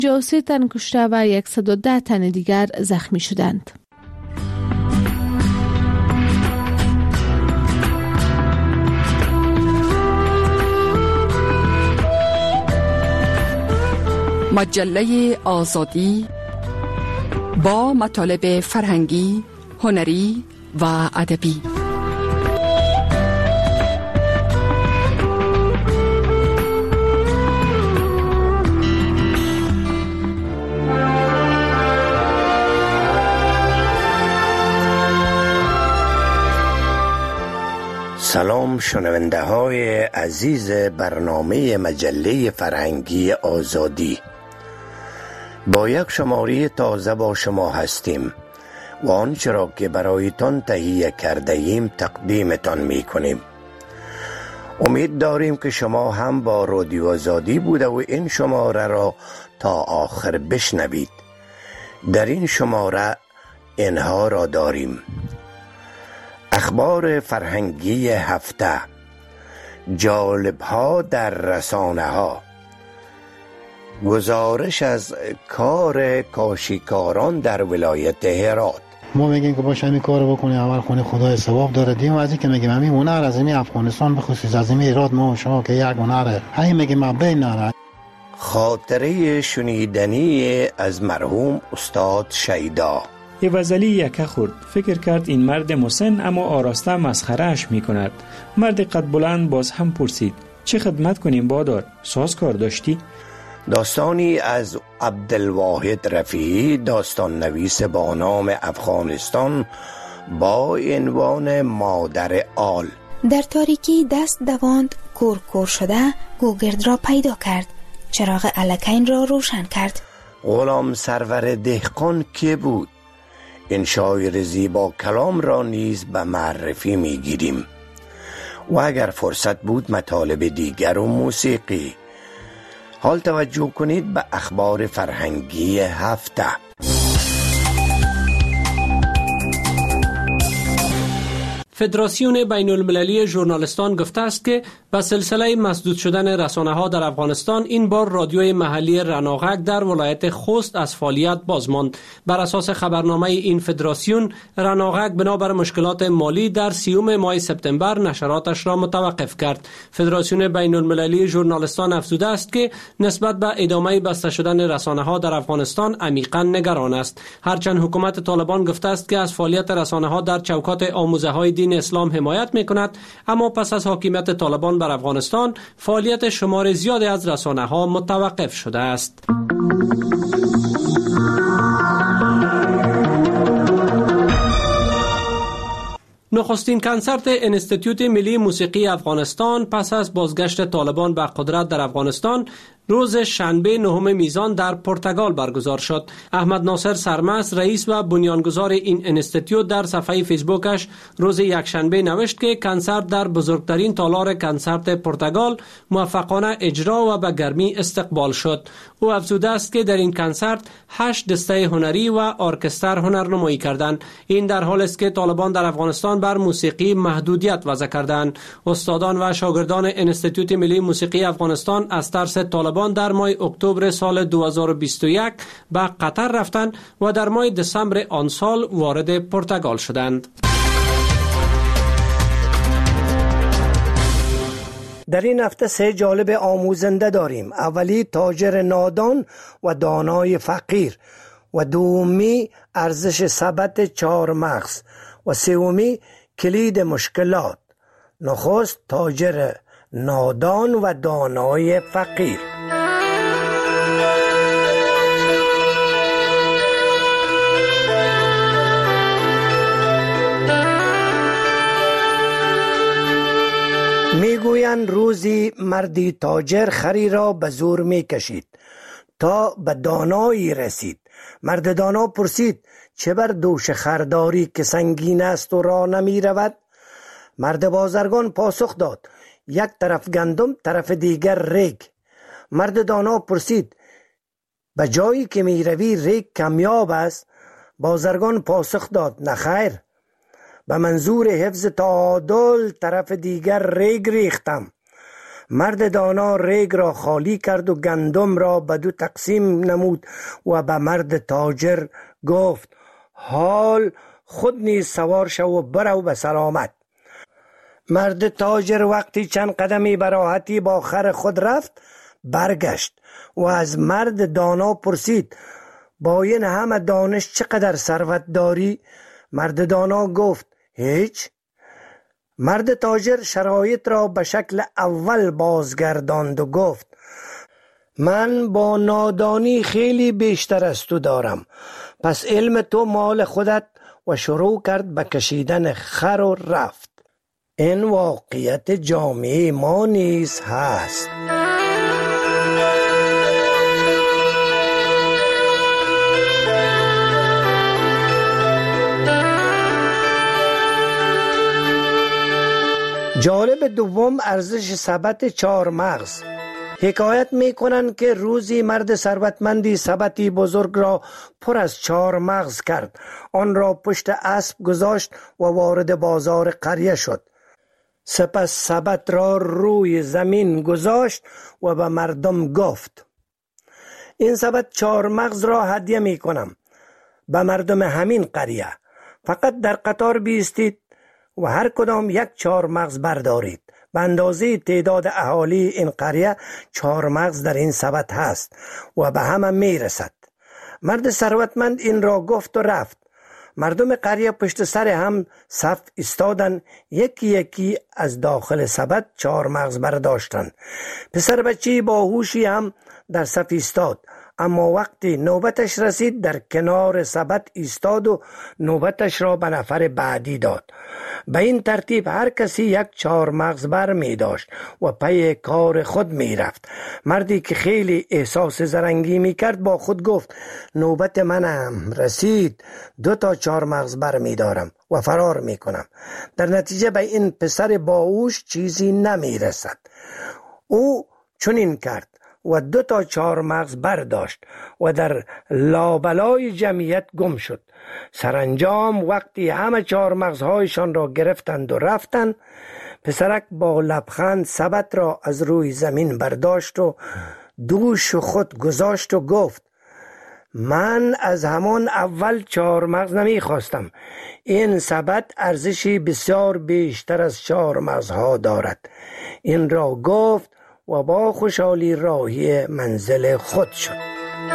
53 تن کشته و 110 تن دیگر زخمی شدند. مجله آزادی با مطالب فرهنگی، هنری و ادبی. سلام شنونده های عزیز برنامه مجله فرهنگی آزادی. با یک شماره تازه با شما هستیم و آنچه را که برایتان تهیه کرده ایم تقدیمتان می کنیم. امید داریم که شما هم با رادیو آزادی بوده و این شماره را تا آخر بشنوید. در این شماره اینها را داریم: اخبار فرهنگی هفته، جالب‌ها در رسانه ها، گزارش از کار کاشیکاران در ولایت هرات. ما میگیم که باشه همین کارو بکنی، اول خونه خدای ثواب داره. دیم از این که میگیم همین هنر از این افغانستان بخصوص از این هرات ما شما که یک هنره همین میگیم ما بین نره. خاطره شنیدنی از مرحوم استاد شیدا. یه وزلی یکه خورد، فکر کرد این مرد مسن اما آراسته مسخرهش می کند. مرد قد بلند باز هم پرسید چه خدمت کنیم بادار؟ سازکار داشتی؟ داستانی از عبدالواحد رفیعی، داستان نویس با نام افغانستان، با عنوان مادر آل. در تاریکی دست دواند، کور شده گوگرد را پیدا کرد، چراغ الکین را روشن کرد. غلام سرور دهقان که بود؟ این شاعر زیبا کلام را نیز به معرفی می گیریم و اگر فرصت بود مطالب دیگر و موسیقی. حال توجه کنید به اخبار فرهنگی هفته. فدراسیون بین المللی ژورنالیستان گفته است که به سلسله مسدود شدن رسانه‌ها در افغانستان این بار رادیوی محلی رناغک در ولایت خوست از فعالیت باز ماند. بر اساس خبرنامه این فدراسیون، رناغک بنابر مشکلات مالی در 30 ماه سپتامبر نشراتش را متوقف کرد. فدراسیون بین المللی ژورنالیستان افزوده است که نسبت به ادامه بسته شدن رسانه‌ها در افغانستان عمیقاً نگران است. هرچند حکومت طالبان گفته است که از فعالیت رسانه‌ها در چوکات آموزه‌های دین اسلام حمایت می‌کند، اما پس از حاکمیت طالبان بر افغانستان فعالیت شمار زیادی از رسانه‌ها متوقف شده است. نخستین کنسرت انستیتوت ملی موسیقی افغانستان پس از بازگشت طالبان به قدرت در افغانستان روز شنبه 9 میزان در پرتغال برگزار شد. احمد ناصر سرمست، رئیس و بنیانگذار این انستیتوت، در صفحه فیسبوکش روز یکشنبه نوشت که کنسرت در بزرگترین تالار کنسرت پرتغال موفقانه اجرا و به گرمی استقبال شد. او افزوده است که در این کنسرت 8 دسته هنری و ارکستر هنرنمایی کردند. این در حالی است که طالبان در افغانستان بر موسیقی محدودیت وضع کردند. استادان و شاگردان انستیتوت ملی موسیقی افغانستان از ترس طالبان در ماه اکتبر سال 2021 به قطر رفتند و در ماه دسامبر آن سال وارد پرتغال شدند. در این هفته 3 جالب آموزنده داریم. اولی تاجر نادان و دانای فقیر، و دومی ارزش ثبت 4 مغز، و سومی کلید مشکلات. نخست تاجر نادان و دانای فقیر. میگویند روزی مردی تاجر خری را به زور میکشید تا به دانایی رسید. مرد دانا پرسید چه بر دوش خرداری که سنگین است و راه نمی رود؟ مرد بازرگان پاسخ داد یک طرف گندم طرف دیگر ریگ. مرد دانا پرسید به جایی که می روی ریگ کمیاب است؟ بازرگان پاسخ داد نه خیر، به منظور حفظ تعادل طرف دیگر ریگ ریختم. مرد دانا ریگ را خالی کرد و گندم را به دو تقسیم نمود و به مرد تاجر گفت حال خود نیز سوار شو و برو به سلامت. مرد تاجر وقتی چند قدمی به راحتی با خر خود رفت برگشت و از مرد دانا پرسید با این همه دانش چقدر ثروت داری؟ مرد دانا گفت هیچ. مرد تاجر شرایط را به شکل اول بازگرداند و گفت من با نادانی خیلی بیشتر از تو دارم، پس علم تو مال خودت، و شروع کرد به کشیدن خر و رفت. این واقعیت جامعه ما نیز هست. جالب دوم ارزش سبد 4 مغز. حکایت می کنند که روزی مرد ثروتمندی سبدی بزرگ را پر از 4 مغز کرد. آن را پشت اسب گذاشت و وارد بازار قریه شد. سپس سبد را روی زمین گذاشت و به مردم گفت این سبد 4 مغز را هدیه می کنم به مردم همین قریه. فقط در قطار بیستید و هر کدام 1 4 مغز بردارید. به اندازه تعداد اهالی این قریه 4 مغز در این سبد هست و به همه می رسد. مرد ثروتمند این را گفت و رفت. مردم قریه پشت سر هم صف ایستادند، یکی یکی از داخل سبد 4 مغز برداشتند. پسر بچه باهوشی هم در صف ایستاد، اما وقتی نوبتش رسید در کنار سبد ایستاد و نوبتش را به نفر بعدی داد. به این ترتیب هر کسی 1 4 مغز بر می داشت و پی کار خود می رفت. مردی که خیلی احساس زرنگی می کرد با خود گفت نوبت منم رسید، 2 تا 4 مغز بر می دارم و فرار می کنم. در نتیجه به این پسر باهوش چیزی نمی رسد. او چنین کرد و 2 تا 4 مغز برداشت و در لابلای جمعیت گم شد. سرانجام وقتی همه 4 مغزهایشان را گرفتند و رفتند، پسرک با لبخند سبد را از روی زمین برداشت و دوش خود گذاشت و گفت من از همان اول 4 مغز نمی خواستم. این سبد ارزشی بسیار بیشتر از 4 مغزها دارد. این را گفت و با خوشحالی راهی منزل خود شد.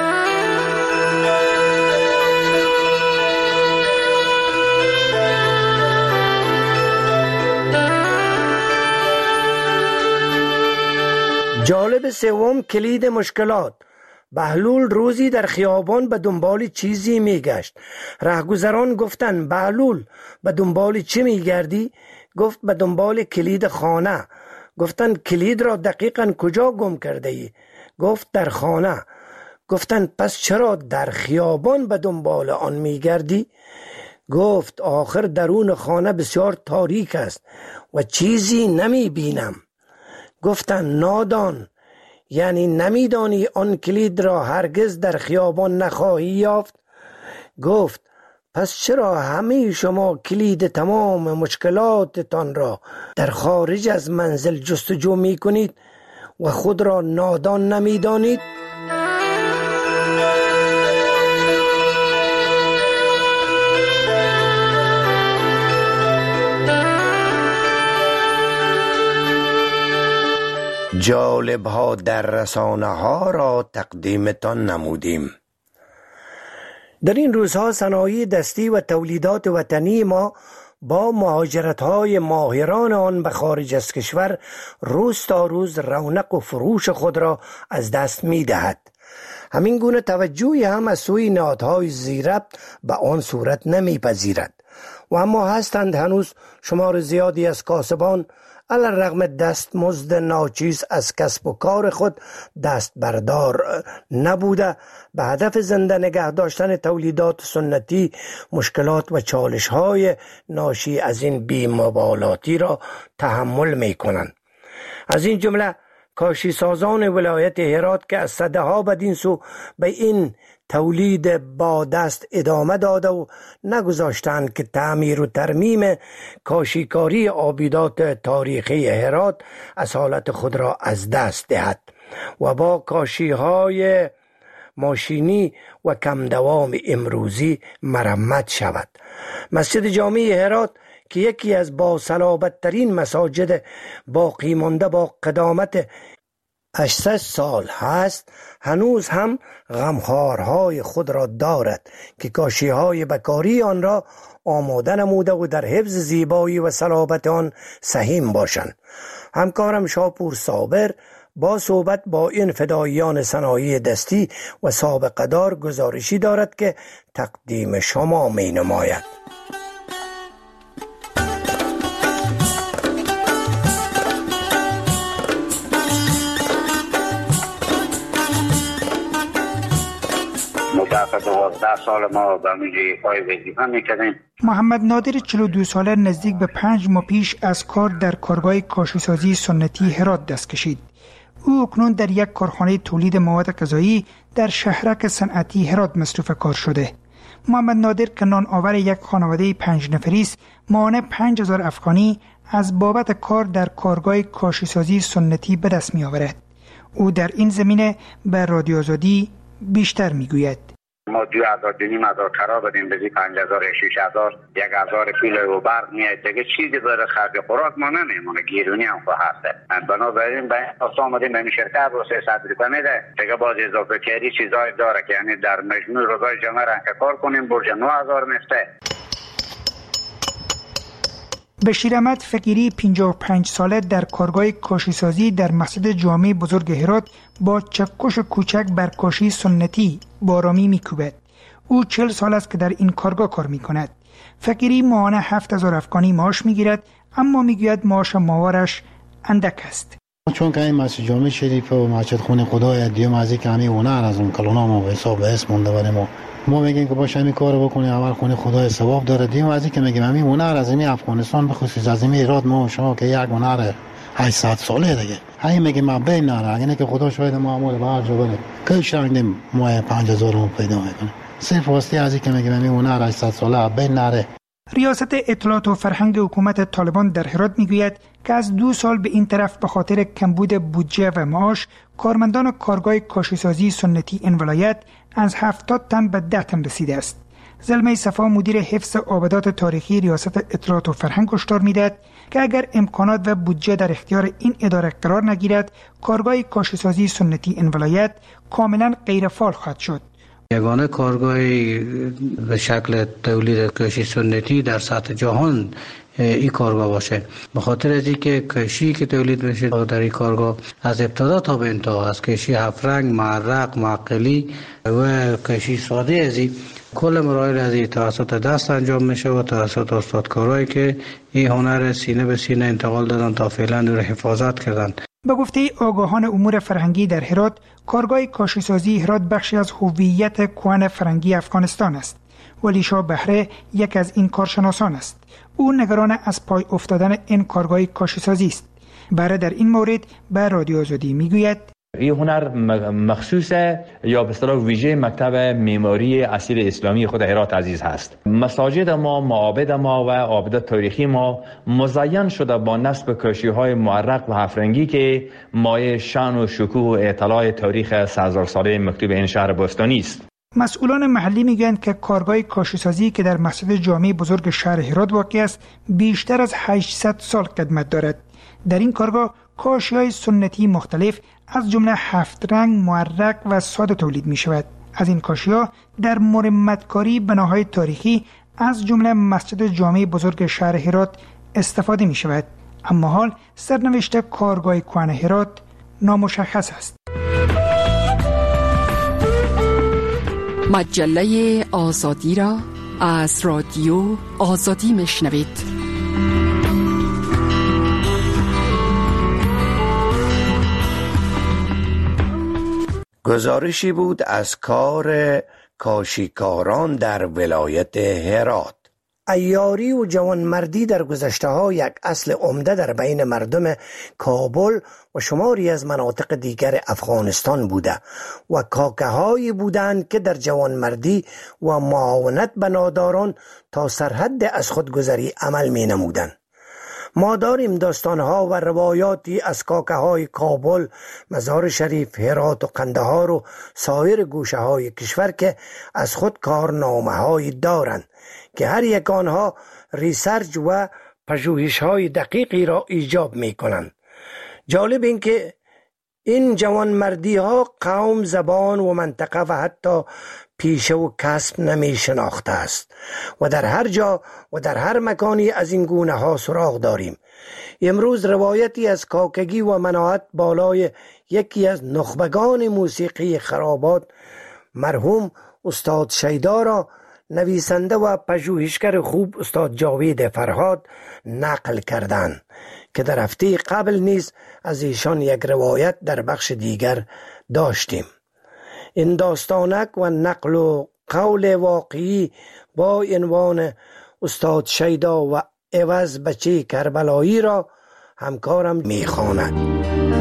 جالب سوم کلید مشکلات. بهلول روزی در خیابان به دنبال چیزی میگشت. رهگذران گفتند بهلول به دنبال چی میگردی؟ گفت به دنبال کلید خانه. گفتند کلید را دقیقاً کجا گم کرده ای؟ گفت در خانه. گفتند پس چرا در خیابان به دنبال آن میگردی؟ گفت آخر درون خانه بسیار تاریک است و چیزی نمی بینم. گفتند نادان، یعنی نمیدانی آن کلید را هرگز در خیابان نخواهی یافت؟ گفت پس چرا همه شما کلید تمام مشکلاتتان را در خارج از منزل جستجو می کنید و خود را نادان نمی دانید؟ جالب ها در رسانه ها را تقدیمتان نمودیم. در این روزها صنایع دستی و تولیدات وطنی ما با مهاجرت های ماهران آن به خارج از کشور روز تا روز رونق و فروش خود را از دست می دهد. همین گونه توجهی هم از سوی نهادهای ذی‌ربط به آن صورت نمی پذیرد. و اما هستند هنوز شمار زیادی از کاسبان علی الرغم دستمزد ناچیز از کسب و کار خود دست بردار نبوده به هدف زنده نگه داشتن تولیدات سنتی مشکلات و چالش‌های ناشی از این بی‌مبالاتی را تحمل می‌کنند. از این جمله کاشی سازان ولایت هرات که از صدها بدین سو به این تولید با دست ادامه داده و نگذاشتند که تعمیر و ترمیم کاشیکاری آبیدات تاریخی هرات اصالت خود را از دست دهد و با کاشی‌های ماشینی و کم دوام امروزی مرمت شود. مسجد جامع هرات که یکی از باصلابت ترین مساجد باقی مانده با قدامت 800 سال هست، هنوز هم غمخوارهای خود را دارد که کاشی‌های بکاری آن را آماده نموده و در حفظ زیبایی و صلابت آن سهیم باشند. همکارم شاپور صابر با صحبت با این فداییان صنایع دستی و سابقه دار گزارشی دارد که تقدیم شما می نماید. مدت 12 سال ما به میجه پای وظیفه میکردیم. محمد نادر 42 ساله نزدیک به 5 ماه پیش از کار در کارگاه کاشیسازی سنتی هرات دست کشید. او اکنون در یک کارخانه تولید مواد غذایی در شهرک صنعتی هرات مصروف کار شده. محمد نادر که نان آور یک خانواده 5 نفری است، ماهانه 5000 افغانی از بابت کار در کارگاه کاشیسازی سنتی به دست می آورد. او در این زمینه به رادیو آزادی بیشتر میگوید. ما 2,500 کرا بدیم بزی 5,000 6,000 1,000 کیلو برق میاد دیگه چیزی برای خرج خوراک ما نمیمونه، گیرونی هم هست. بنابراین به اساس آمدیم به این شرکت رو 300 روپیه میده دیگه، باز اضافه کاری چیزای داره که یعنی در مجموع روزای جمعه رنگ کار کنیم برج 9,000 میفته. بشیر احمد فقیری 55 ساله در کارگاه کاشیسازی در مسجد جامع بزرگ هرات با چکش کوچک بر کاشی سنتی بارامی میکوبد. او 40 سال است که در این کارگاه کار میکند. فقیری ماهانه 7,000 افغانی معاش میگیرد، اما میگوید معاش ماهوارش اندک است. چون که این مسجد جامع شریف و مسجد خونه خدای دیو مازی که همین هنر از اون کلونا ما به حساب اسم مونده بریم ما میگیم که باشه همین کارو بکنیم، اول خونه خدای ثواب داره. دیو مازی که میگیم همین هنر از این افغانستان به خصوص از این ایراد ما شما که یک هنر 800 ساله دیگه همین میگیم ما بین نره اگه نه که خدا شاید معمول به هر جا بره که شنگیم ما 5000 رو پیدا میکنه صرف واسطه از این که میگیم همین هنر 800 ساله بین نره. ریاست اطلاعات و فرهنگ حکومت طالبان در هرات میگوید که از 2 سال به این طرف به خاطر کمبود بودجه و معاش کارمندان کارگاه کاشیسازی سنتی این ولایت از 70 تن به 10 تن رسیده است. زلمه صفا مدیر حفظ آبادات تاریخی ریاست اطلاعات و فرهنگ هشدار میدهد که اگر امکانات و بودجه در اختیار این اداره قرار نگیرد کارگاه کاشیسازی سنتی این ولایت کاملا غیر فعال خواهد شد. یگانه کارگاهی به شکل تولید کاشی سنتی در سطح جهان این کارگاه باشه، به خاطر از اینکه کاشی که تولید میشه در این کارگاه از ابتدا تا به انتها از کاشی 7 رنگ، معرق، معقلی و کاشی ساده از این کل مراحل از این توسط دست انجام میشه و توسط استادکارایی که این هنر سینه به سینه انتقال دادن تا فعلا رو حفاظت کردن. به گفته آگاهان امور فرهنگی در هرات، کارگاه کاشیسازی هرات بخشی از هویت کهن فرهنگی افغانستان است. ولی شاه بهره یک از این کارشناسان است. او نگران از پای افتادن این کارگاه کاشیسازی است. بهره در این مورد به رادیو آزادی میگوید این هنر مخصوص یا به اصطلاح ویژه مکتب معماری اصیل اسلامی خود هرات عزیز هست. مساجد ما، معابد ما و آبادات تاریخی ما مزین شده با نصب کاشی‌های معرق و هفرنگی که مایه شأن و شکوه و اطلاع تاریخ 3000 ساله مکتوب این شهر باستانی است. مسئولان محلی میگویند که کارگاه کاشیسازی که در مسجد جامع بزرگ شهر هرات واقع است بیشتر از 800 سال قدمت دارد. در این کارگاه کاشی‌های سنتی مختلف از جمله 7 رنگ، معرق و ساده تولید می شود. از این کاشی‌ها در مرمتکاری بناهای تاریخی از جمله مسجد جامع بزرگ شهر هرات استفاده می شود. اما حال سرنوشت کارگاه کهن هرات نامشخص است. مجله آزادی را از رادیو آزادی میشنوید. گزارشی بود از کار کاشیکاران در ولایت هرات. عیاری و جوانمردی در گذشته ها یک اصل عمده در بین مردم کابل و شماری از مناطق دیگر افغانستان بوده و کاکه هایی بودند که در جوانمردی و معاونت به ناداران تا سرحد از خودگذری عمل می نمودند. ما داریم داستانها و روایاتی از کاکه های کابل، مزار شریف، هرات و قندهار و سایر گوشه های کشور که از خود کارنامه هایی دارند که هر یک آنها ریسرچ و پژوهش های دقیقی را ایجاب می کنند. جالب این که این جوانمردی ها قوم، زبان و منطقه و حتی پیشه و کسب نمی شناخته است و در هر جا و در هر مکانی از این گونه ها سراغ داریم. امروز روایتی از کاکگی و مناعت بالای یکی از نخبگان موسیقی خرابات، مرحوم استاد شیدا را نویسنده و پژوهشگر خوب استاد جاوید فرهاد نقل کردند که در هفته قبل نیز از ایشان یک روایت در بخش دیگر داشتیم. این داستانک و نقل و قول واقعی با عنوان استاد شیدا و عوض بچه کربلایی را همکارم میخواند.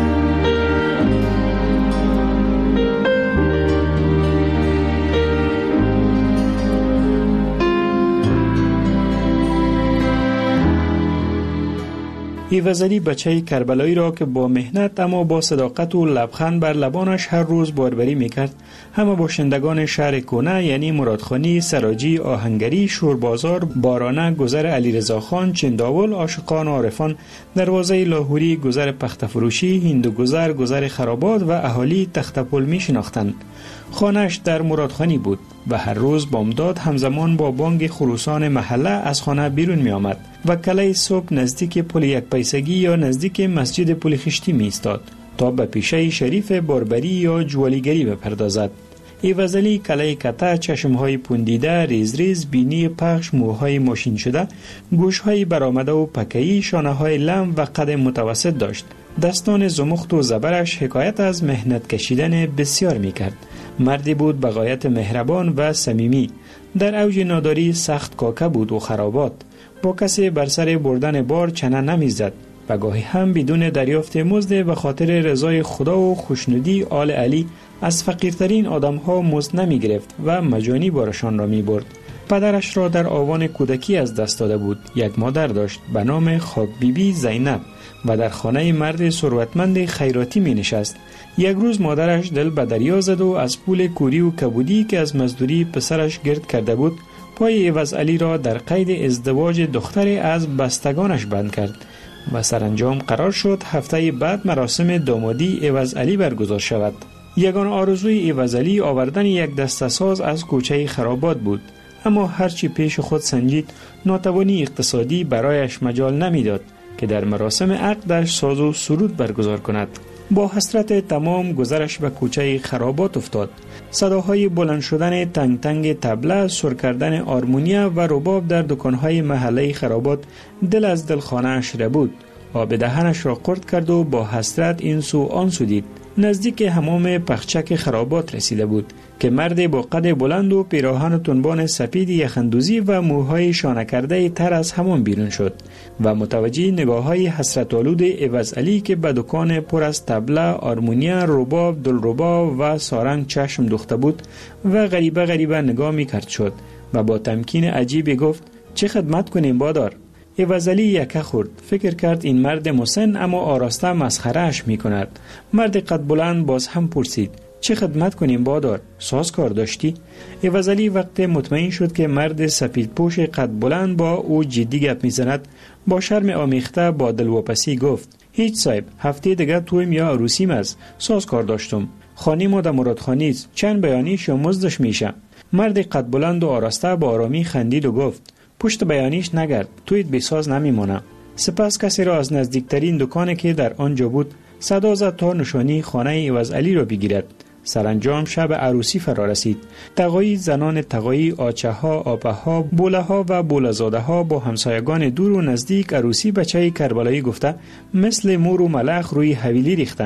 ایوزعلی بچه کربلایی را که با مهنت اما با صداقت و لبخند بر لبانش هر روز باربری میکرد، همه باشندگان شهر کونه یعنی مرادخانی، سراجی، آهنگری، شوربازار، بارانه، گذر علیرضا خان، چنداول، عاشقان و عارفان، دروازه لاهوری، گذر پختفروشی، هندوگذر، گذر خرابات و اهالی تختپل می شناختند. خانه‌اش در مرادخانی بود و هر روز بامداد همزمان با بانگ خروسان محله از خانه بیرون می آمد و کله صبح نزدیک پل یک پیسگی یا نزدیک مسجد پل خشتی می ایستاد تا به پیشه شریف باربری یا جوالیگری بپردازد. ایوزعلی کله کته، چشمهای پوندیده، ریز ریز، بینی پخش، موهای ماشین شده، گوشهای برآمده و پکه‌ای، شانه‌های لم و قد متوسط داشت. دستان زمخت و زبرش حکایت از مهنت کشیدن بسیار می کرد. مردی بود به غایت مهربان و صمیمی. در اوج ناداری سخت کاکه بود و خرابات. با کسی بر سر بردن بار چنه نمیزد و گاهی هم بدون دریافت مزد به خاطر رضای خدا و خوشنودی آل علی از فقیرترین آدمها مزد نمی گرفت و مجانی بارشان را می برد. پدرش را در آوان کودکی از دست داده بود. یک مادر داشت به نام خاک بیبی زینب و در خانه مرد ثروتمند خیراتی می نشست. یک روز مادرش دل به دریا زد و از پول کوری و کبودی که از مزدوری پسرش گرد کرده بود، پای ایوزعلی را در قید ازدواج دختری از بستگانش بند کرد و سرانجام قرار شد هفته بعد مراسم دامادی ایوزعلی برگزار شود. یگان آرزوی ایوزعلی آوردن یک دسته ساز از کوچه خرابات بود، اما هرچی پیش خود سنجید ناتوانی اقتصادی برایش مجال نمیداد که در مراسم عقدش ساز و سرود برگزار کند. با حسرت تمام گذرش به کوچه خرابات افتاد. صداهای بلند شدن تنگ تنگ طبله، سر کردن آرمونیا و رباب در دکانهای محله خرابات دل از دل خانه‌اش ربود. آب دهنش را قرد کرد و با حسرت این سو آن سو دید. نزدیک حمام پخچک خرابات رسیده بود که مرد با قد بلند و پیراهن و تنبان سپید یخندوزی و موهای شانه کرده تر از حمام بیرون شد و متوجه نگاه‌های حسرت‌آلود ایوزعلی که به دکان پر از طبله، آرمونیا، رباب، دلربا و سارنگ چشم دوخته بود و غریبه نگاه می‌کرد شد و با تمکین عجیبی گفت: چه خدمت کنیم بادار؟ ایوزعلی یکه خورد. فکر کرد این مرد مسن اما آراسته مسخره‌اش می‌کند. مرد قد بلند باز هم پرسید: چه خدمت کنیم بادار؟ ساز کار داشتی؟ ایوزعلی وقت مطمئن شد که مرد سپیدپوش قد بلند با او جدی گپ می‌زند، با شرم آمیخته با دلواپسی گفت: هیچ صاحب، هفته دیگه تویم یا عروسیم است. ساز کار داشتم. خانی ما در مرادخانی است. چند بیانیش یا مزدش میشه؟ مرد قد بلند و آراسته با آرامی خندید و گفت: پشت بیانیش نگرد، تویت بساز نمیمونه. سپس کسی را از نزدیکترین دکانی که در آنجا بود صدا زد تا نشانی خانه ایوزعلی را بگیرد. سرانجام شب عروسی فرا رسید. تقایی زنان تقایی، آچه ها، آپه ها، بوله ها و بوله‌زاده ها با همسایگان دور و نزدیک عروسی بچه کربلایی گفته مثل مور و ملخ روی حویلی ریختن.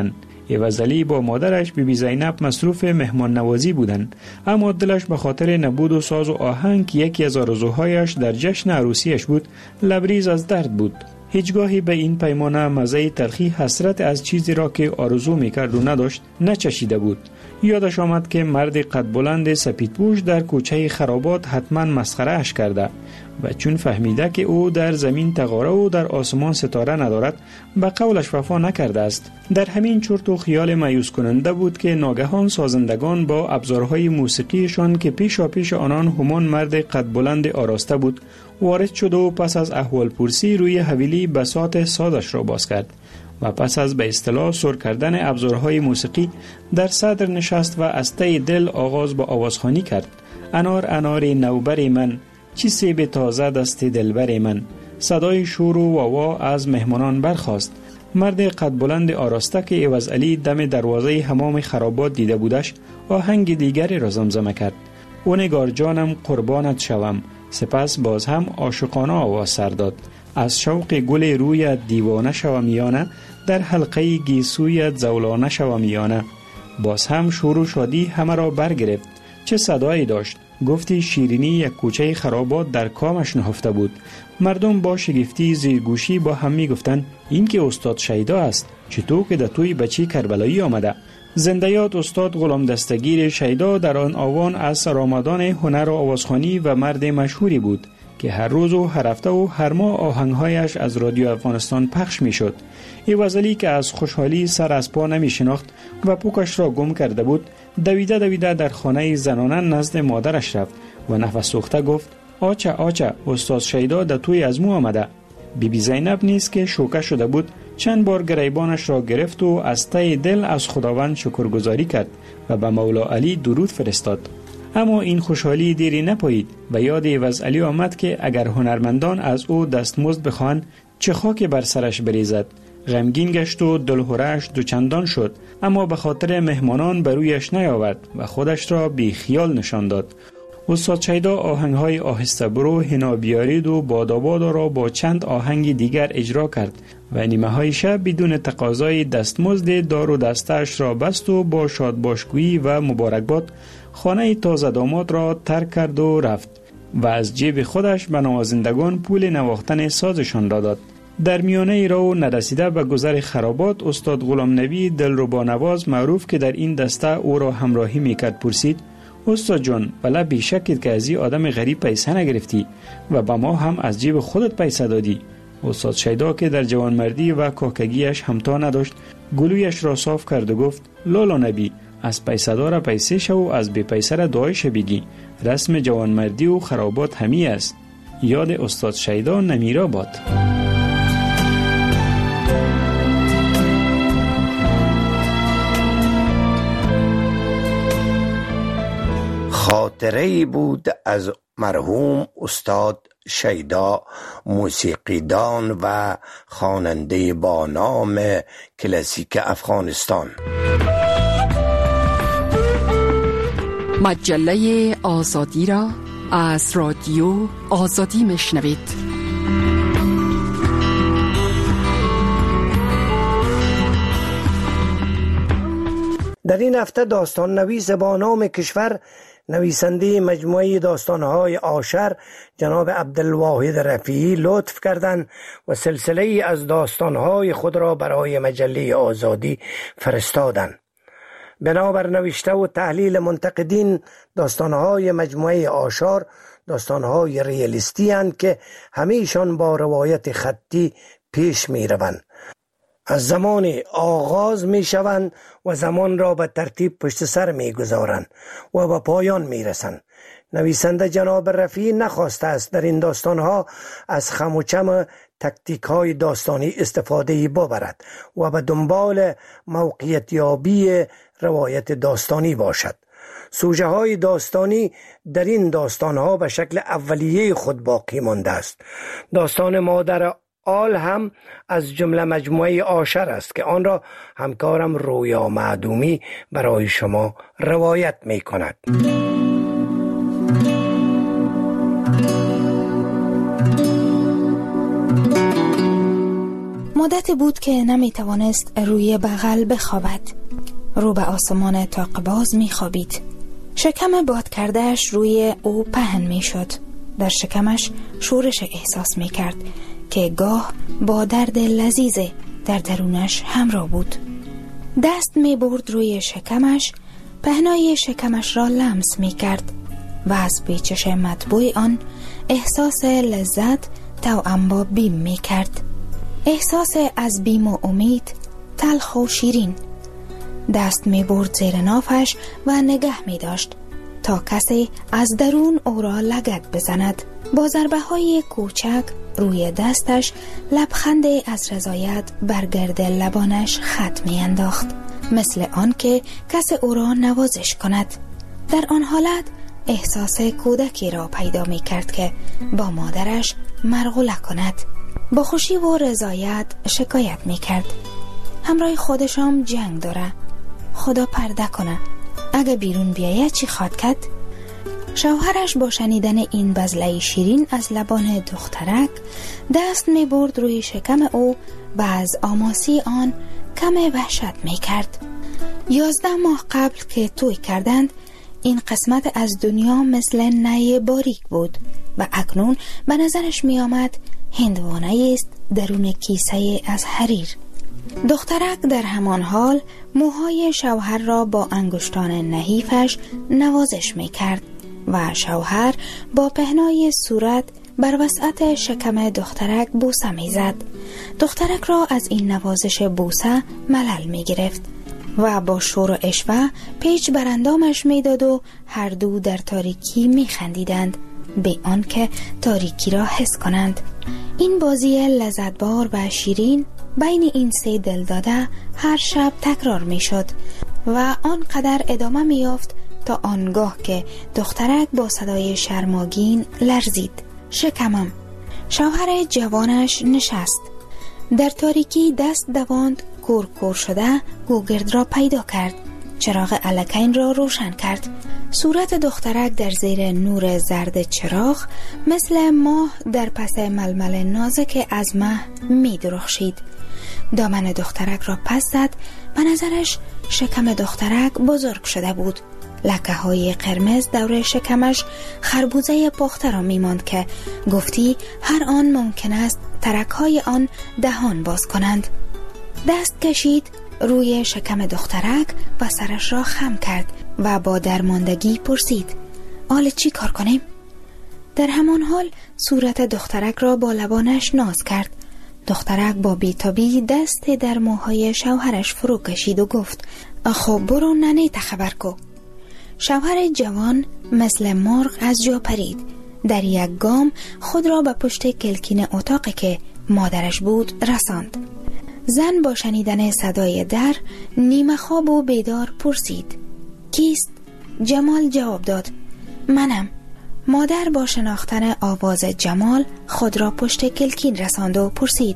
ایوزعلی با مادرش بیبی زینب مصروف مهمان نوازی بودند، اما دلش به خاطر نبود ساز و آهنگ که یکی از آرزوهایش در جشن عروسیش بود لبریز از درد بود. هیچگاهی به این پیمانه مزه تلخی حسرت از چیزی را که آرزو میکرد و نداشت نچشیده بود. یادش آمد که مرد قد بلند سپیدپوش در کوچه خرابات حتما مسخره اش کرده و چون فهمیده که او در زمین تقاره و در آسمان ستاره ندارد به قولش وفا نکرده است. در همین چرت و خیال مایوس کننده بود که ناگهان سازندگان با ابزارهای موسیقیشان که پیش آنان همان مرد قد بلند آراسته بود وارد شد و پس از احوال پرسی روی حویلی بساط سازش را باز کرد و پس از به اصطلاح سر کردن ابزارهای موسیقی در صدر نشست و از ته دل آغاز با آوازخوانی کرد. انار انار نوبر من، چی سیب تازه دست دلبر من. صدای شور و واوا از مهمانان برخاست. مرد قد بلند آراسته که ایوزعلی دم دروازه حمام خرابات دیده بودش آهنگ دیگری را زمزمه کرد. او نگار جانم قربانت شوم. سپس باز هم عاشقانه آواز سر داد. از شوق گل رویت دیوانه شوم یانه، در حلقه گیسویت زولانه شوم یانه. باز هم شور و شادی همه را برگرفت. چه صدایی داشت! گفتی شیرینی یک کوچه خرابات در کامش نهفته بود. مردم با شگفتی زیرگوشی با هم می گفتند این که استاد شیدا است، چطور که در توی بچی کربلایی آمده. زنده یاد استاد غلام دستگیر شیدا در آن آوان از سرآمدان هنر و آوازخوانی و مرد مشهوری بود که هر روز و هر هفته و هر ماه آهنگهایش از رادیو افغانستان پخش می شد. ایوزعلی که از خوشحالی سر از پا نمی شناخت و پوکش را گم کرده بود دویده در خانه زنانه نزد مادرش رفت و نفس سوخته گفت آچه استاد شیدا در توی از مو آمده. بیبی زینب نیز که شوکه شده بود چند بار گریبانش را گرفت و از ته دل از خداوند شکرگزاری کرد و به مولا علی درود فرستاد. اما این خوشحالی دیری نپایید و یاد ایوزعلی آمد که اگر هنرمندان از او دستمزد بخواهند چه خاک بر سرش بریزد. غمگین گشت و دلهره‌اش دوچندان شد، اما به خاطر مهمانان برویش نیاورد و خودش را بی خیال نشان داد. استاد شیدا آهنگهای آهسته برو، حنا بیارید و بادابادا را با چند آهنگ دیگر اجرا کرد و نیمه های شب بدون تقاضای دستمزد دار و دستش را بست و با شادباشگویی و مبارکباد خانه تازه داماد را ترک کرد و رفت و از جیب خودش به نوازندگان پول نواختن سازشان را داد. در میانه راه نرسیده به گذر خرابات استاد غلام نبی دلربا نواز معروف که در این دسته او را همراهی میکرد پرسید استاد جان بله بیشکید که از این آدم غریب پیسه نگرفتی و به ما هم از جیب خودت پیسه دادی. استاد شیدا که در جوانمردی و کاکگیش همتا نداشت گلویش را صاف کرد و گفت لالا نبی از پیسه دار پیسه شو و از بی پیسه را دعایش بگی. رسم جوانمردی و خرابات همی است. یاد استاد شیدا نمیرا باد. خاطره‌ای بود از مرحوم استاد شیدا، موسیقیدان و خواننده با نام کلاسیک افغانستان. مجله آزادی را از رادیو آزادی میشنوید. در این هفته داستان نویس با نام کشور، نویسنده مجموعه داستانهای آشر جناب عبدالواحد رفیعی لطف کردند و سلسله از داستانهای خود را برای مجله آزادی فرستادند. بنابر نوشته و تحلیل منتقدین داستانهای مجموعه آشار داستانهای ریالیستی هستند که همیشان با روایت خطی پیش می روند. از زمان آغاز می شوند و زمان را به ترتیب پشت سر می گذارند و به پایان می رسند. نویسنده جناب رفیعی نخواسته است در این داستانها از خم و چم تکتیک های داستانی استفاده ببرد و به دنبال موقعیت یابی روایت داستانی باشد. سوژه های داستانی در این داستانها به شکل اولیه خود باقی مانده است. داستان مادر آل هم از جمله مجموعه آشر است که آن را همکارم رویا معدومی برای شما روایت می کند. مدتی بود که نمی توانست روی بغل بخوابد. رو به آسمان طاق‌باز می خوابید. شکم باد کردهش روی او پهن می شد. در شکمش شورش احساس می کرد که گاه با درد لذیذ در درونش همراه بود. دست می برد روی شکمش، پهنای شکمش را لمس می کرد و از پیچش مطبوع آن احساس لذت توأم با بیم می کرد. احساس از بیم و امید، تلخ و شیرین. دست می برد زیر نافش و نگه می داشت تا کسی از درون او را لگد بزند. با ضربه های کوچک روی دستش لبخند از رضایت بر گرد لبانش خط می انداخت، مثل آن که کسی او را نوازش کند. در آن حالت احساس کودکی را پیدا می کرد که با مادرش مرغوله کند. با خوشی و رضایت شکایت می کرد: همراه خودشام جنگ داره، خدا پرده کنه، اگه بیرون بیایه چی خواد کرد؟ شوهرش با شنیدن این بزله شیرین از لبان دخترک دست می برد روی شکم او و از آماسی آن کم وحشت می کرد. 11 ماه قبل که توی کردند این قسمت از دنیا مثل نی باریک بود و اکنون به نظرش می آمد هندوانه است درون کیسه از حریر. دخترک در همان حال موهای شوهر را با انگشتان نحیفش نوازش می کرد و شوهر با پهنای صورت بر وسعت شکم دخترک بوسه می زد. دخترک را از این نوازش بوسه ملل می گرفت و با شور و اشوه پیچ بر اندامش می داد و هر دو در تاریکی می خندیدند به آن که تاریکی را حس کنند. این بازی لذتبار و شیرین بین این سه دل داده هر شب تکرار می شد و آنقدر ادامه می یافت تا آنگاه که دخترک با صدای شرماگین لرزید: شکمم. شوهر جوانش نشست، در تاریکی دست دواند، کور شده گوگرد را پیدا کرد، چراغ الکین را روشن کرد. صورت دخترک در زیر نور زرد چراغ مثل ماه در پس ململ نازک از مه می درخشید. دامن دخترک را پس زد. به نظرش شکم دخترک بزرگ شده بود. لکه های قرمز دور شکمش خربوزه پخته را می ماند که گفتی هر آن ممکن است ترک های آن دهان باز کنند. دست کشید روی شکم دخترک و سرش را خم کرد و با درماندگی پرسید: حالا چی کار کنیم؟ در همان حال صورت دخترک را با لبانش ناز کرد. دخترک با بیتابی دست در موهای شوهرش فرو کشید و گفت: خب برو ننه خبر کو. شوهر جوان مثل مرغ از جا پرید. در یک گام خود را به پشت کلکین اتاقی که مادرش بود رساند. زن با شنیدن صدای در نیمه خواب و بیدار پرسید: کیست؟ جمال جواب داد: منم. مادر با شناختن آواز جمال خود را پشت کلکین رساند و پرسید: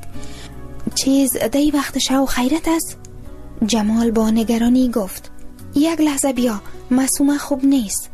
چیز دی وقت شو خیرت است؟ جمال با نگرانی گفت: یک لحظه بیا، معصومه خوب نیست.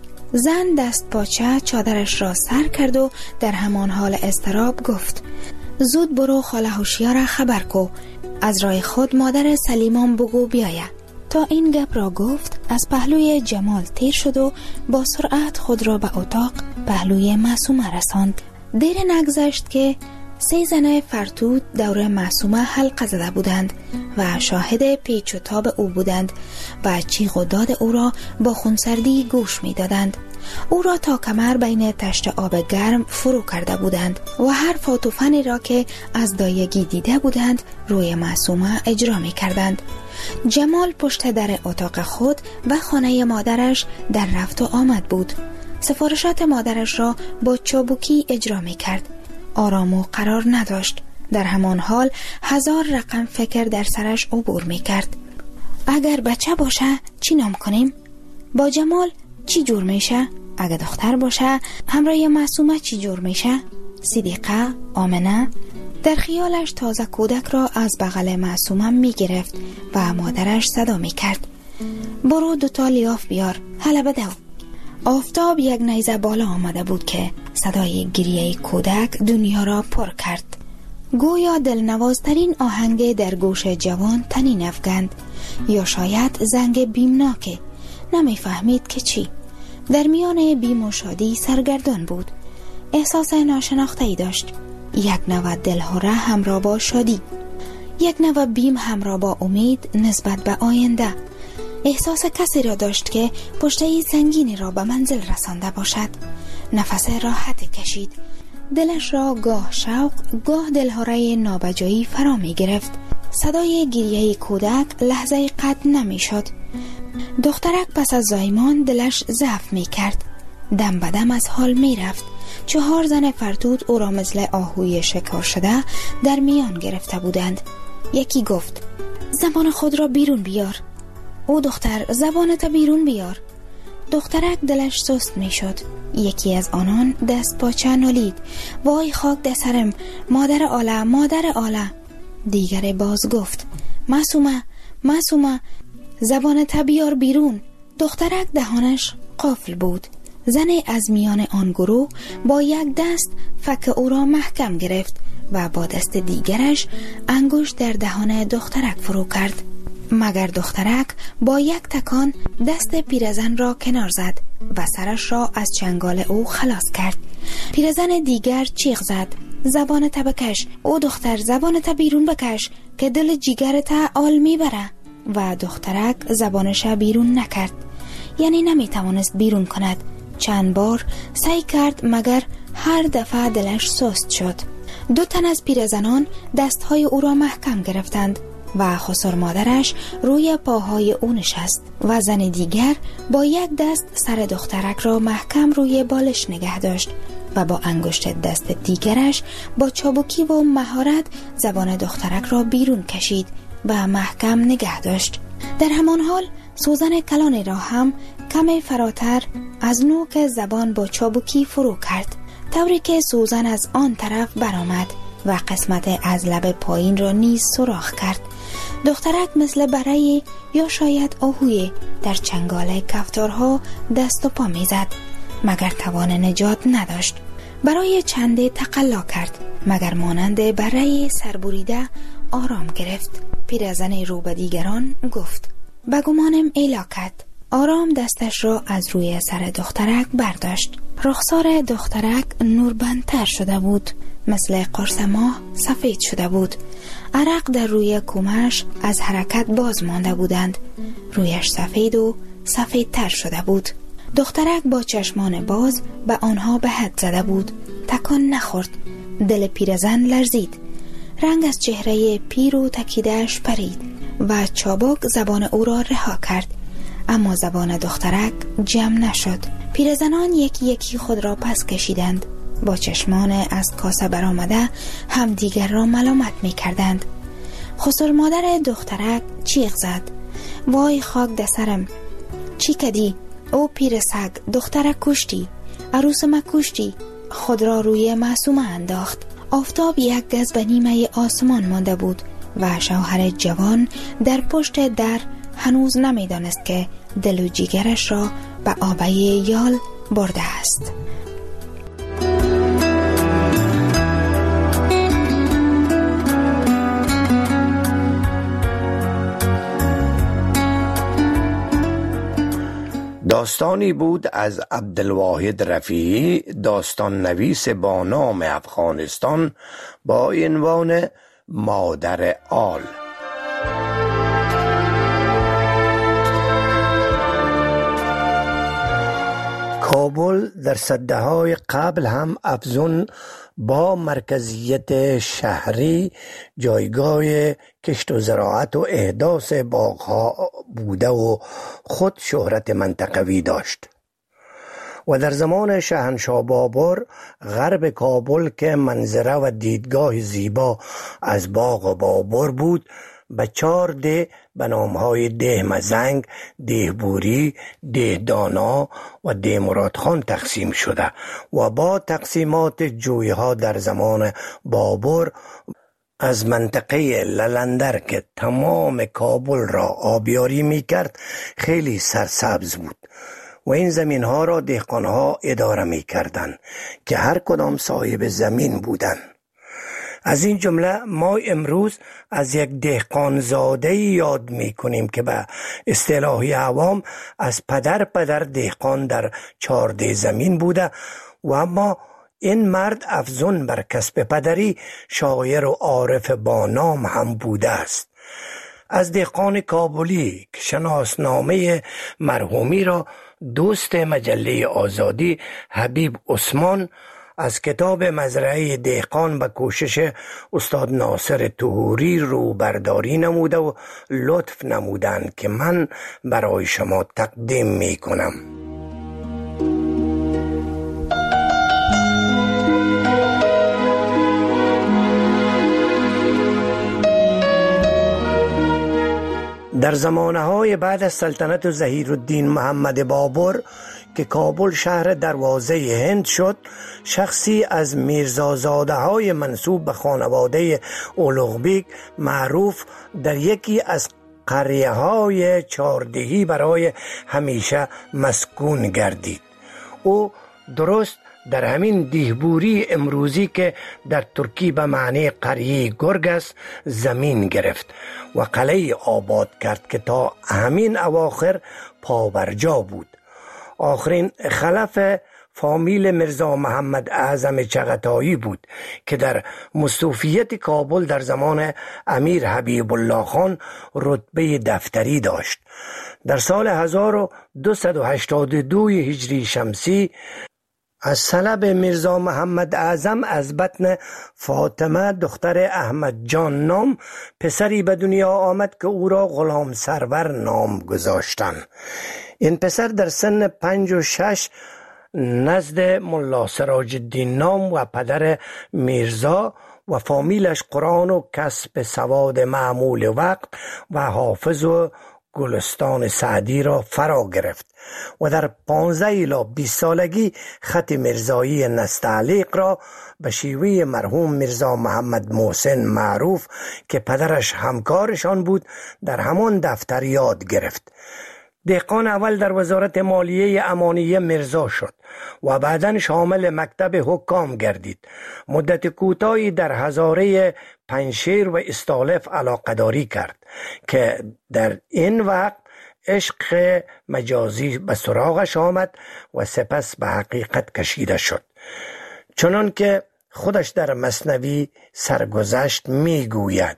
زن دست پاچه چادرش را سر کرد و در همان حال اضطراب گفت: زود برو خاله هوشیار خبر کو، از راه خود مادر سلیمان بگو بیایه. تا این گپ را گفت از پهلوی جمال تیر شد و با سرعت خود را به اتاق پهلوی معصومه رساند. دیر نگذشت که 3 زن فرتود دور معصومه حلقه زده بودند و شاهد پیچ و تاب او بودند و چیغ و داد او را با خونسردی گوش می دادند. او را تا کمر بین تشت آب گرم فرو کرده بودند و هر فاتوفنی را که از دایگی دیده بودند روی معصومه اجرا می کردند. جمال پشت در اتاق خود و خانه مادرش در رفت و آمد بود. سفارشات مادرش را با چابوکی اجرا می کرد. آرام و قرار نداشت. در همان حال 1000 رقم فکر در سرش عبور می کرد. اگر بچه باشه چی نام کنیم؟ با جمال چی جور میشه؟ اگه دختر باشه همراه معصومه چی جور میشه؟ صدیقه، آمنه؟ در خیالش تازه کودک را از بغل معصومه می گرفت و مادرش صدا می کرد: برو 2 لیاف بیار، حالا بدو. آفتاب یک نیزه بالا آمده بود که صدای گریه کودک دنیا را پر کرد. گویا دلنوازترین آهنگ در گوش جوان طنین افکند. یا شاید زنگ بیمناکه. نمیفهمید که چی. در میان بیم و شادی سرگردان بود. احساس ناشناخته‌ای داشت. یک نوع دلهره همراه با شادی، یک نوع بیم همراه با امید نسبت به آینده. احساس کسی را داشت که پشته سنگینی را به منزل رسانده باشد. نفس راحت کشید. دلش را گاه شوق، گاه دلهره نابجایی فرا می گرفت. صدای گریه کودک لحظه قطع نمی شد. دخترک پس از زایمان دلش ضعف می کرد. دم به دم از حال می رفت. 4 زن فرتوت او را مثل آهوی شکار شده در میان گرفته بودند. یکی گفت: زبان خود را بیرون بیار. او دختر زبانت بیرون بیار. دخترک دلش سست می شد. یکی از آنان دست پاچه نالید: وای خاک در سرم، مادر آله، مادر آله. دیگر باز گفت: معصومه، معصومه، زبانت بیار بیرون. دخترک دهانش قفل بود. زن از میان آن گروه با یک دست فک او را محکم گرفت و با دست دیگرش انگشت در دهان دخترک فرو کرد. مگر دخترک با یک تکان دست پیرزن را کنار زد و سرش را از چنگال او خلاص کرد. پیرزن دیگر چیغ زد: زبانت بکش، او دختر زبانت بیرون بکش که دل جیگرت آل میبره. و دخترک زبانش بیرون نکرد، یعنی نمیتوانست بیرون کند. چند بار سعی کرد مگر هر دفعه دلش سست شد. 2 تن از پیرزنان دستهای او را محکم گرفتند و خسر مادرش روی پاهای او نشست و زن دیگر با یک دست سر دخترک را محکم روی بالش نگه داشت و با انگشت دست دیگرش با چابکی و مهارت زبان دخترک را بیرون کشید و محکم نگه داشت. در همان حال سوزن کلانی را هم کمی فراتر از نوک زبان با چابکی فرو کرد، طوری که سوزن از آن طرف برآمد و قسمت از لب پایین را نیز سوراخ کرد. دخترک مثل برای یا شاید آهوی در چنگال کفتارها دست و پا میزد، مگر توان نجات نداشت. برای چنده تقلا کرد، مگر مانند برای سربریده آرام گرفت. پیرزن رو به دیگران گفت: بگمانم ایلاکت. آرام دستش را از روی سر دخترک برداشت. رخسار دخترک نوربندتر شده بود، مثل قرص ماه سفید شده بود. عرق در روی کمش از حرکت باز مانده بودند. رویش سفید و سفیدتر شده بود. دخترک با چشمان باز به آنها به حد زده بود. تکان نخورد. دل پیرزن لرزید. رنگ از چهره پیر و تکیده‌اش پرید و چابک زبان او را رها کرد، اما زبان دخترک جمع نشد. پیرزنان یکی یکی خود را پس کشیدند. با چشمان از کاسه برآمده هم دیگر را ملامت می کردند. خسر مادر دخترک چیغ زد: وای خاک در سرم، چی کدی؟ او پیر سگ، دخترک کشتی، عروس ما کشتی. خود را روی معصومه انداخت. آفتاب یک گز به نیمه آسمان مانده بود و شوهر جوان در پشت در هنوز نمیدانست که دل و جیگرش را به آبه یال برده است. داستانی بود از عبدالواحد رفیعی، داستان نویس با نام افغانستان، با عنوان مادر آل. کابل در سده‌های قبل هم افزون با مرکزیت شهری جایگاه کشت و زراعت و احداث باغ‌ها بوده و خود شهرت منطقوی داشت و در زمان شاهنشاه بابر غرب کابل که منظره و دیدگاه زیبا از باغ بابر بود به 4 ده به نامهای ده مزنگ، ده بوری، ده دانا و ده مرادخان تقسیم شده و با تقسیمات جویها در زمان بابر از منطقه للندر که تمام کابل را آبیاری می کرد خیلی سرسبز بود و این زمین ها را دهقان ها اداره می کردند که هر کدام صاحب زمین بودند. از این جمله ما امروز از یک دهقانزاده یاد می کنیم که به اصطلاح عوام از پدر دهقان در 14 زمین بوده و اما این مرد افزون بر کسب پدری شاعر و عارف با نام هم بوده است. از دهقان کابلی که شناسنامه مرحومی را دوست مجله آزادی حبیب عثمان از کتاب مزرعه دهقان به کوشش استاد ناصر طهوری رو برداری نموده و لطف نمودند که من برای شما تقدیم می کنم. در زمانه‌های بعد از سلطنت ظهیرالدین محمد بابر که کابل شهر دروازه هند شد، شخصی از میرزازاده‌های منسوب به خانواده اولوغبیک معروف در یکی از قریه‌های چاردهی برای همیشه مسکون گردید. او درست در همین دیهبوری امروزی که در ترکی به معنی قریه گرگ است زمین گرفت و قلعه آباد کرد که تا همین اواخر پابرجا بود. آخرین خلف فامیل مرزا محمد اعظم چغتایی بود که در مستوفیت کابل در زمان امیر حبیب الله خان رتبه دفتری داشت. در سال 1282 هجری شمسی از طلب میرزا محمد اعظم از بطن فاطمه دختر احمد جان نام پسری به دنیا آمد که او را غلام سرور نام گذاشتند. این پسر در سن 5 و 6 نزد ملا سراج الدین نام و پدر میرزا و فامیلش قرآن و کسب سواد معمول وقت و حافظ و گلستان سعدی را فرا گرفت و در 15 الی 20 سالگی خط میرزایی نستعلیق را به شیوه مرحوم میرزا محمد محسن معروف که پدرش همکارشان بود در همان دفتر یاد گرفت. دهقان اول در وزارت مالیه امانیه مرزا شد و بعداً شامل مکتب حکام گردید. مدت کوتاهی در هزاره پنشیر و استالف علاقه‌داری کرد که در این وقت عشق مجازی به سراغش آمد و سپس به حقیقت کشیده شد. چنان که خودش در مثنوی سرگذشت می گوید: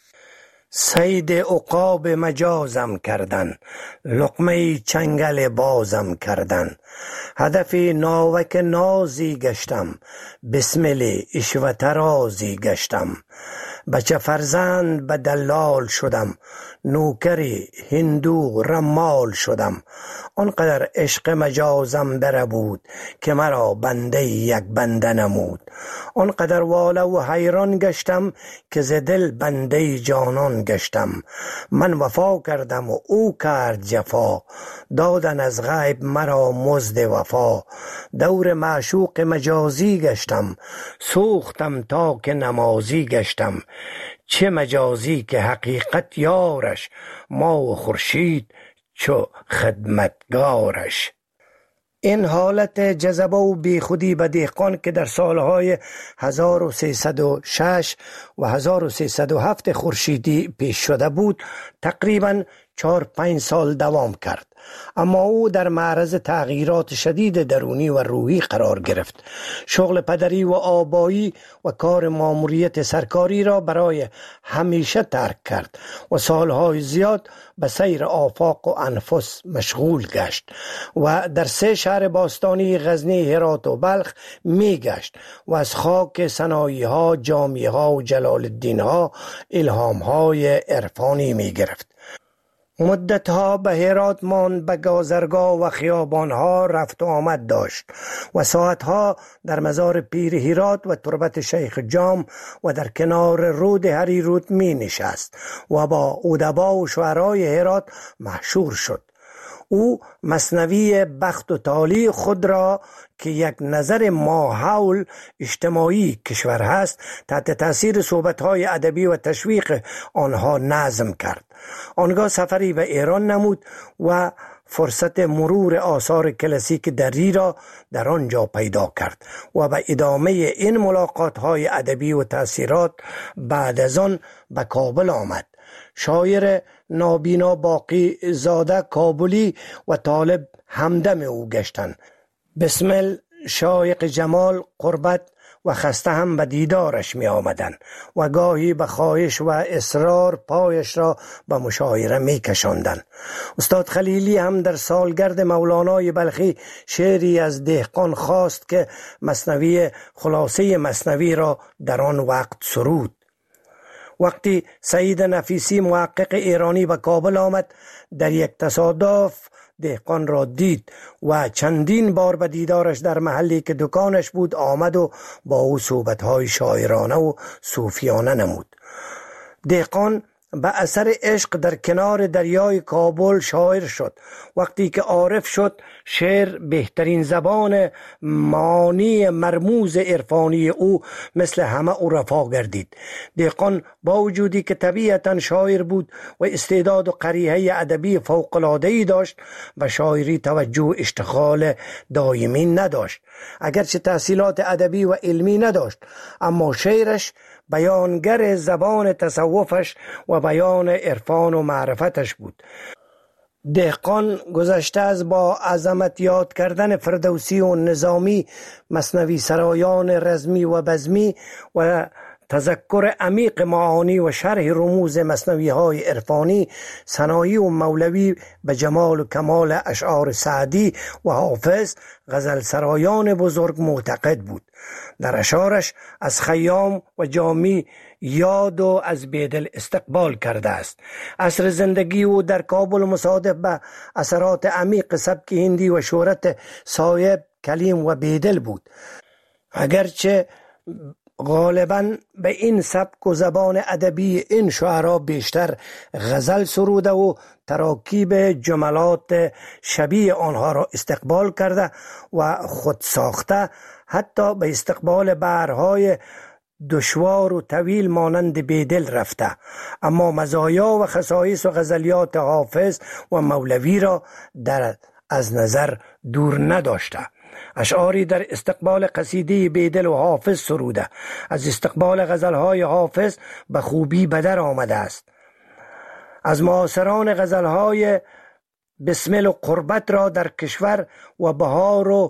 صید عقاب مجازم کردن، لقمه چنگل بازم کردن، هدف ناوک نازی گشتم، بسمل عشوه ترازی گشتم، بچه فرزند به دلال شدم، نوکری هندو رمال شدم، آنقدر عشق مجازم بره بود که مرا بنده یک بنده نمود، آنقدر واله و حیران گشتم که ز دل بنده جانان گشتم، من وفا کردم و او کرد جفا، دادن از غیب مرا مزد وفا، دور معشوق مجازی گشتم، سوختم تا که نمازی گشتم، چه مجازی که حقیقت یارش، ما و خورشید چو خدمتگارش. این حالت جذبه و بیخودی به دهقان که در سالهای 1306 و 1307 خورشیدی پیش شده بود تقریباً 4-5 سال دوام کرد، اما او در معرض تغییرات شدید درونی و روحی قرار گرفت. شغل پدری و آبایی و کار ماموریت سرکاری را برای همیشه ترک کرد و سالهای زیاد به سیر آفاق و انفس مشغول گشت و در 3 شهر باستانی غزنی، هرات و بلخ می گشت و از خاک سنایی ها، جامی ها و جلال الدین ها الهام های عرفانی می گرفت. مدتها به هرات ماند، به گازرگاه و خیابانها رفت و آمد داشت و ساعتها در مزار پیر هرات و تربت شیخ جام و در کنار رود هریرود می نشست و با ادبا و شعرای هرات محشور شد. او مثنوی بخت و تالی خود را که یک نظر ماحول اجتماعی کشور هست تحت تاثیر صحبت‌های ادبی و تشویق آنها نظم کرد. آنگاه سفری به ایران نمود و فرصت مرور آثار کلاسیک دری را در آنجا پیدا کرد و به ادامه این ملاقات‌های ادبی و تأثیرات بعد از آن به کابل آمد. شاعر نابینا باقی زاده کابلی و طالب همدم او گشتند. بسمل، شایق جمال، قربت و خسته هم به دیدارش می آمدن و گاهی به خواهش و اصرار پایش را به مشاعره می کشاندن. استاد خلیلی هم در سالگرد مولانای بلخی شعری از دهقان خواست که مثنوی خلاصه مثنوی را در آن وقت سرود. وقتی سعید نفیسی محقق ایرانی به کابل آمد، در یک تصادف دهقان را دید و چندین بار به دیدارش در محلی که دکانش بود آمد و با او صحبت‌های شاعرانه و صوفیانه نمود. دهقان به اثر عشق در کنار دریای کابل شاعر شد. وقتی که عارف شد، شعر بهترین زبان معانی مرموز عرفانی او مثل همه عرفا گردید. دهقان با وجودی که طبیعتاً شاعر بود و استعداد و قریحه ادبی فوق‌العاده‌ای داشت، به شاعری توجه و اشتغال دائمی نداشت. اگرچه تحصیلات ادبی و علمی نداشت، اما شعرش بیانگر زبان تصوفش و بیان عرفان و معرفتش بود. دهقان گذشته از با عظمت یاد کردن فردوسی و نظامی، مثنوی سرایان رزمی و بزمی و تذکر عمیق معانی و شرح رموز مثنوی های عرفانی، ثنایی و مولوی به جمال و کمال اشعار سعدی و حافظ، غزل سرایان بزرگ معتقد بود. در اشعارش از خیام و جامی یاد و از بیدل استقبال کرده است. عصر زندگی او در کابل مصادف به اثرات عمیق سبک هندی و شهرت صایب، کلیم و بیدل بود. اگرچه غالباً به این سبک و زبان ادبی این شعرا بیشتر غزل سروده و تراکیب جملات شبیه آنها را استقبال کرده و خود ساخته، حتی به استقبال بحرهای دشوار و طویل مانند بیدل رفته، اما مزایا و خصایص و غزلیات حافظ و مولوی را از نظر دور نداشته. اشعاری در استقبال قصیده بیدل و حافظ سروده، از استقبال غزلهای حافظ به خوبی بدر آمده است. از معاصران غزلهای بسمل و قربت را در کشور و بهار و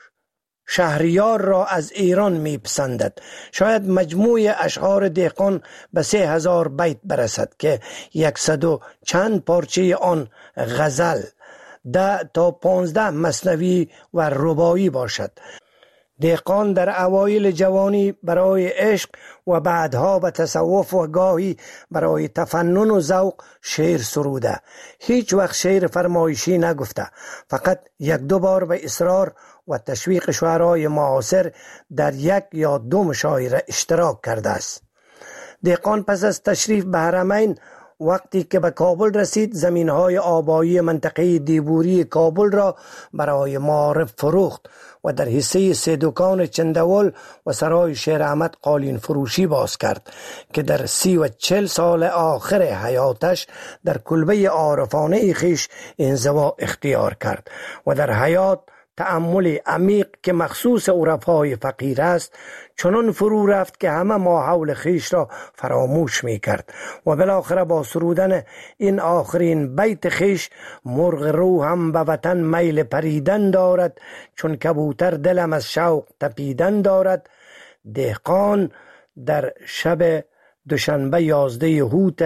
شهریار را از ایران می پسندد. شاید مجموع اشعار دهقان به 3000 بیت برسد که 100 و چند پارچه آن غزل، 10 تا 15 مثنوی و رباعی باشد. دهقان در اوایل جوانی برای عشق و بعدها به تصوف و گاهی برای تفنن و ذوق شعر سروده. هیچ وقت شعر فرمایشی نگفته، فقط 1-2 بار به اصرار و تشویق شعرای معاصر در 1 یا 2 مشاعره اشتراک کرده است. دهقان پس از تشریف به حرمین، وقتی که به کابل رسید، زمینهای آبایی منطقه دیبوری کابل را برای معارف فروخت و در حصه 3 دکان چندول و سرای شیر احمد قالین فروشی باز کرد که در 30 و 40 سال آخر حیاتش در کلبه عارفانه خیش انزوا اختیار کرد و در حیات تأمل عمیق که مخصوص عرفای فقیر است چنان فرو رفت که همه ما حول خیش را فراموش می کرد و بالاخره با سرودن این آخرین بیت خیش: مرغ روحم به وطن میل پریدن دارد، چون کبوتر دلم از شوق تپیدن دارد، دهقان در شب دوشنبه 11 هوت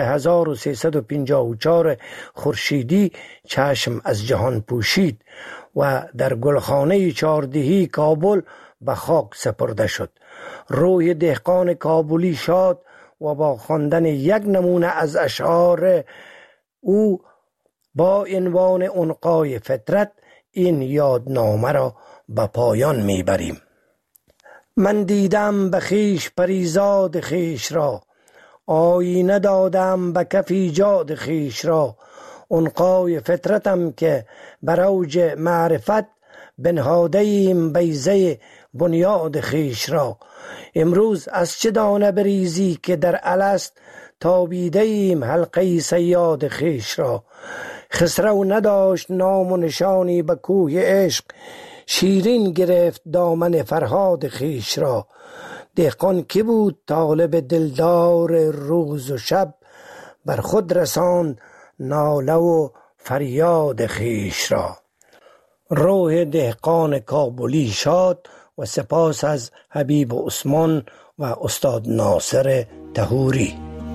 1354 خورشیدی چشم از جهان پوشید و در گلخانه چهاردهی کابل به خاک سپرده شد. روح دهقان کابلی شاد و با خواندن 1 نمونه از اشعار او با عنوان عنقای فطرت این یادنامه را به پایان میبریم. من دیدم به خیش پریزاد خیش را، آینه دادم به کف ایجاد خیش را، عنقای فطرتم که بر اوج معرفت، بنهاده ایم بیضه بنیاد خیش را. امروز از چه دانه بریزی که در الست، تابیده ایم حلقه صیاد خیش را. خسرو نداشت نام و نشانی به کوه عشق، شیرین گرفت دامن فرهاد خیش را. دهقان کی بود طالب دلدار روز و شب، بر خود رساند ناله و فریاد خیش را. روح دهقان کابلی شاد و سپاس از حبیب عثمان و استاد ناصر طهوری.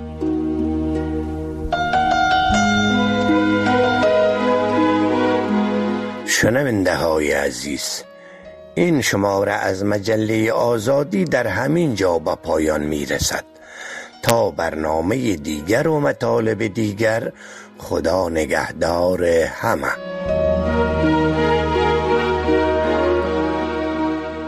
شنونده های عزیز، این شماره از مجله آزادی در همین جا به پایان می رسد. تا برنامه دیگر و مطالب دیگر، خدا نگهدار همه.